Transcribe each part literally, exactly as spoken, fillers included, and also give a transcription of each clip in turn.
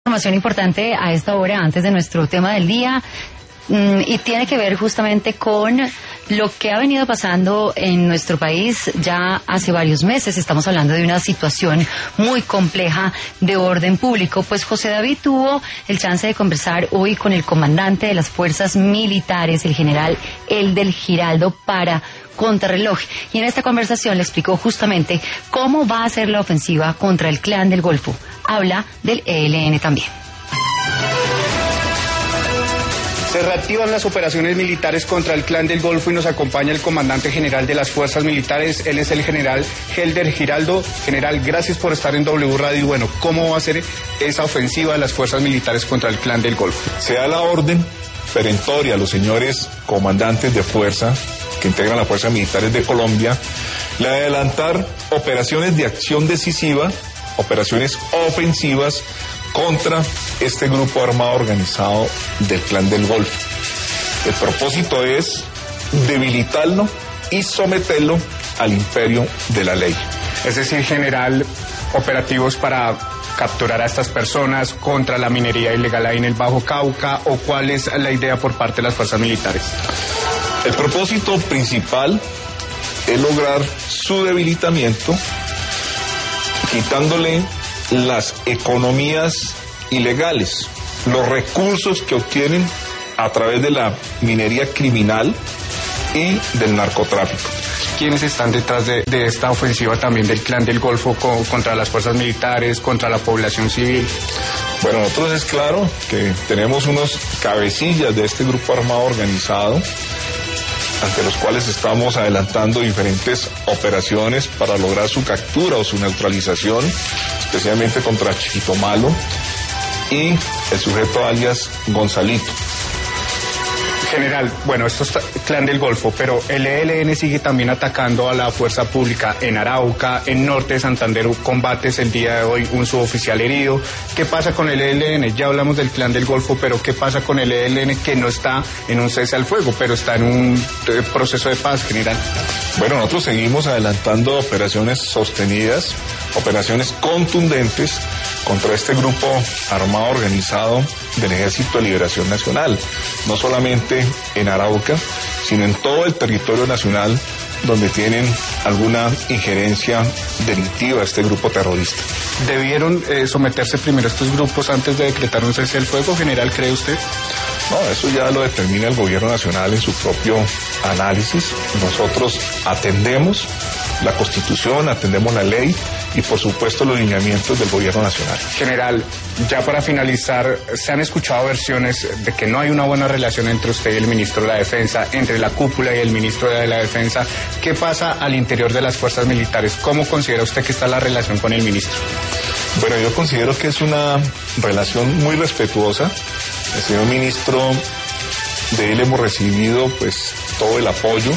Información importante a esta hora antes de nuestro tema del día y tiene que ver justamente con lo que ha venido pasando en nuestro país ya hace varios meses. Estamos hablando de una situación muy compleja de orden público. Pues José David tuvo el chance de conversar hoy con el comandante de las fuerzas militares, el general Elder Giraldo, para Contrarreloj. Y en esta conversación le explicó justamente cómo va a ser la ofensiva contra el Clan del Golfo. Habla del E L N también. Se reactivan las operaciones militares contra el Clan del Golfo y nos acompaña el comandante general de las fuerzas militares. Él es el general Elder Giraldo. General, gracias por estar en W Radio. Bueno, ¿cómo va a ser esa ofensiva de las fuerzas militares contra el Clan del Golfo? Se da la orden perentoria a los señores comandantes de fuerza que integran las fuerzas militares de Colombia, la de adelantar operaciones de acción decisiva, operaciones ofensivas contra este grupo armado organizado del Clan del Golfo. El propósito es debilitarlo y someterlo al imperio de la ley. Es decir, general, operativos para capturar a estas personas contra la minería ilegal ahí en el Bajo Cauca, ¿o cuál es la idea por parte de las fuerzas militares? El propósito principal es lograr su debilitamiento, quitándole las economías ilegales, los recursos que obtienen a través de la minería criminal y del narcotráfico. ¿Quiénes están detrás de, de esta ofensiva también del Clan del Golfo con, contra las fuerzas militares, contra la población civil? Bueno, nosotros es claro que tenemos unos cabecillas de este grupo armado organizado, ante los cuales estamos adelantando diferentes operaciones para lograr su captura o su neutralización, especialmente contra Chiquito Malo y el sujeto alias Gonzalito. General, bueno, esto es Clan del Golfo, pero el E L N sigue también atacando a la fuerza pública en Arauca, en Norte de Santander, combates el día de hoy, un suboficial herido. ¿Qué pasa con el E L N? Ya hablamos del Clan del Golfo, pero ¿qué pasa con el E L N que no está en un cese al fuego, pero está en un proceso de paz, general? Bueno, nosotros seguimos adelantando operaciones sostenidas, operaciones contundentes contra este grupo armado organizado del Ejército de Liberación Nacional, no solamente en Arauca, sino en todo el territorio nacional donde tienen alguna injerencia delictiva este grupo terrorista. ¿Debieron eh, someterse primero a estos grupos antes de decretar un cese al fuego, general, cree usted? No, eso ya lo determina el gobierno nacional en su propio análisis. Nosotros atendemos la Constitución, atendemos la ley y por supuesto los lineamientos del gobierno nacional. General, ya para finalizar, se han escuchado versiones de que no hay una buena relación entre usted y el ministro de la Defensa, entre la cúpula y el ministro de la Defensa. ¿Qué pasa al interior de las fuerzas militares? ¿Cómo considera usted que está la relación con el ministro? Bueno, yo considero que es una relación muy respetuosa. El señor ministro, de él hemos recibido pues todo el apoyo.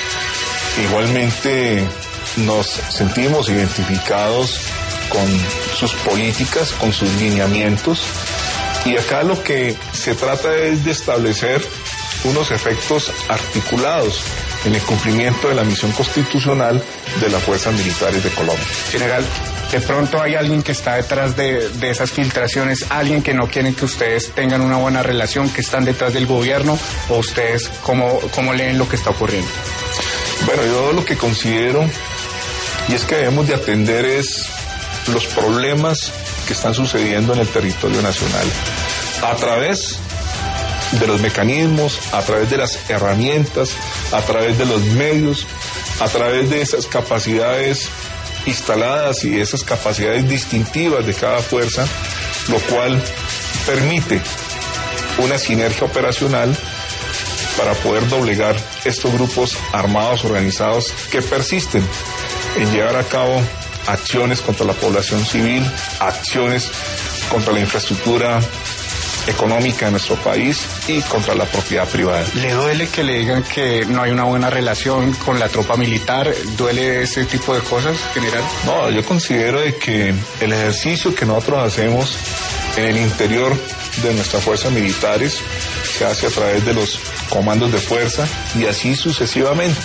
Igualmente nos sentimos identificados con sus políticas, con sus lineamientos, y acá lo que se trata es de establecer unos efectos articulados en el cumplimiento de la misión constitucional de las fuerzas militares de Colombia. General, de pronto hay alguien que está detrás de, de esas filtraciones, alguien que no quiere que ustedes tengan una buena relación, que están detrás del gobierno, o ustedes cómo, cómo leen lo que está ocurriendo. Bueno, yo lo que considero y es que debemos de atender es los problemas que están sucediendo en el territorio nacional a través de los mecanismos, a través de las herramientas, a través de los medios, a través de esas capacidades instaladas y esas capacidades distintivas de cada fuerza, lo cual permite una sinergia operacional para poder doblegar estos grupos armados organizados que persisten en llevar a cabo acciones contra la población civil, acciones contra la infraestructura económica de nuestro país y contra la propiedad privada. ¿Le duele que le digan que no hay una buena relación con la tropa militar? ¿Duele ese tipo de cosas, general? No, yo considero de que el ejercicio que nosotros hacemos en el interior de nuestras fuerzas militares se hace a través de los comandos de fuerza y así sucesivamente.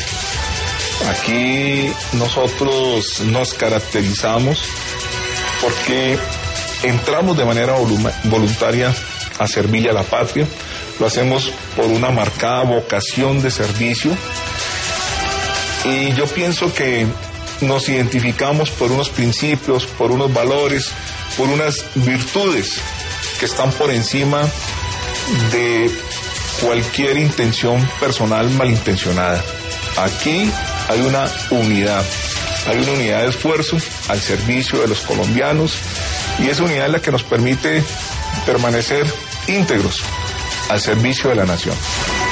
Aquí nosotros nos caracterizamos porque entramos de manera voluntaria a servirle a la patria, lo hacemos por una marcada vocación de servicio, y yo pienso que nos identificamos por unos principios, por unos valores, por unas virtudes que están por encima de cualquier intención personal malintencionada. Aquí hay una unidad, hay una unidad de esfuerzo al servicio de los colombianos, y esa unidad es la que nos permite permanecer íntegros al servicio de la nación.